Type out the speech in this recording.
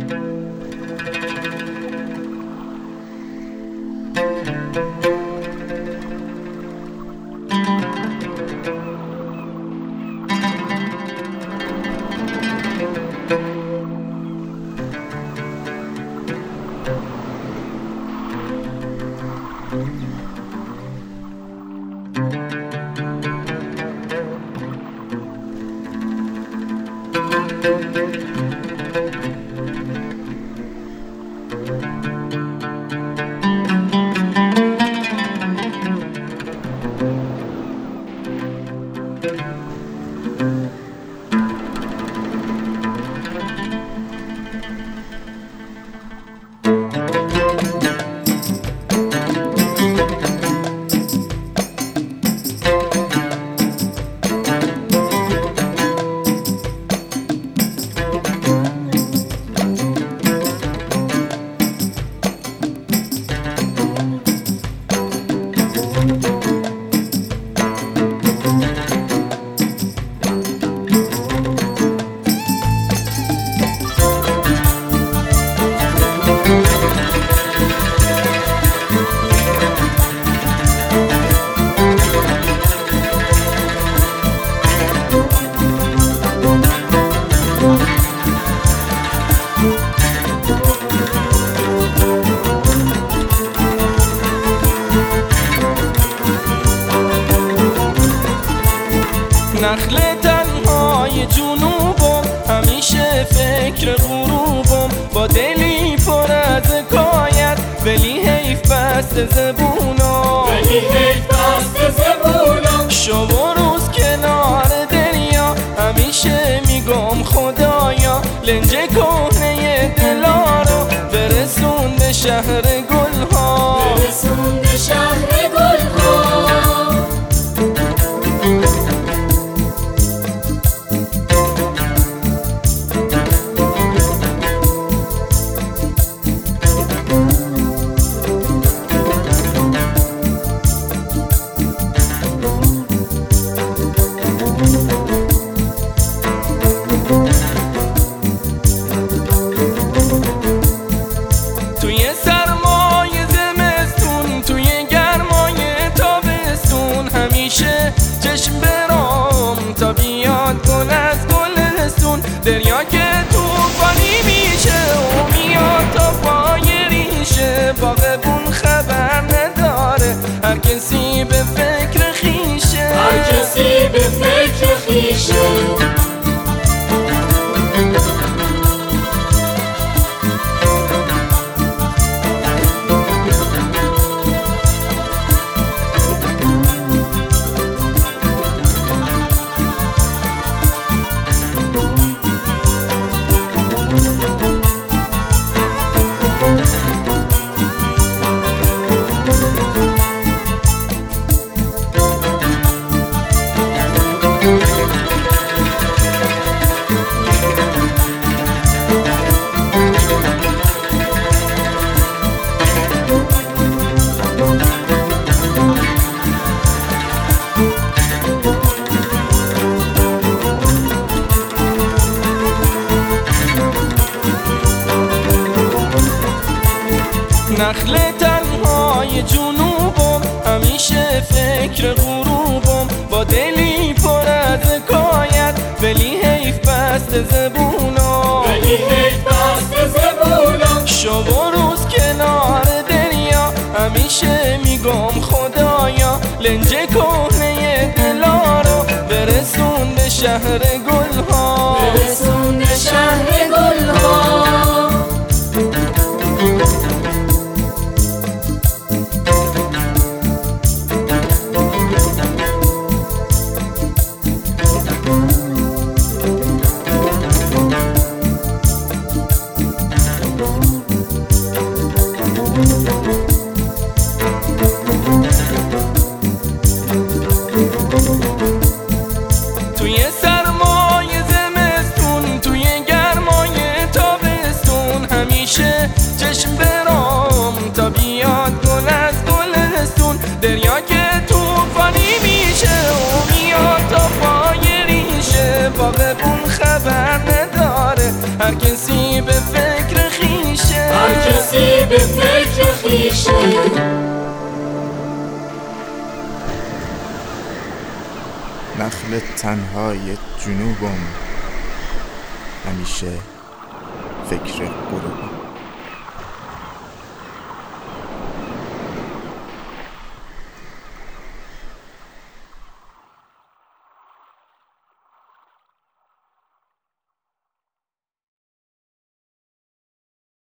نخل تنهای جنوبم، همیشه فکر غروبم، با دلی پر از حکایت ولی حیف بست زبونم، شب و روز کنار دریا همیشه میگم خدایا لنج کهنه دلا رو برسون به شهر گلها، توی سرمای زمستون، توی گرمای تابستون، همیشه چشم برام تا بیاد گل از گلستون، دریا که توفانی میشه و میاد تا پای ریشه، باغبون خبر نداره هر کسی به فکر خیشه، نخل تنهای جنوبم، همیشه فکر غروبم، با دلی پر از حکایت ولی حیف بست زبونم، شب و روز کنار دریا همیشه میگم خدایا لنج کهنه دلا رو برسون به شهر گلها، توی سرمای زمستون، توی گرمای تابستون، همیشه چشم برام تا بیاد گل از گلستون، دریا که توفانی میشه و میاد تا پای ریشه، باغبون خبر نداره هر کسی به فکر کسی به فکر خویشه. نخل تنهای جنوبم، همیشه فکر غروبم.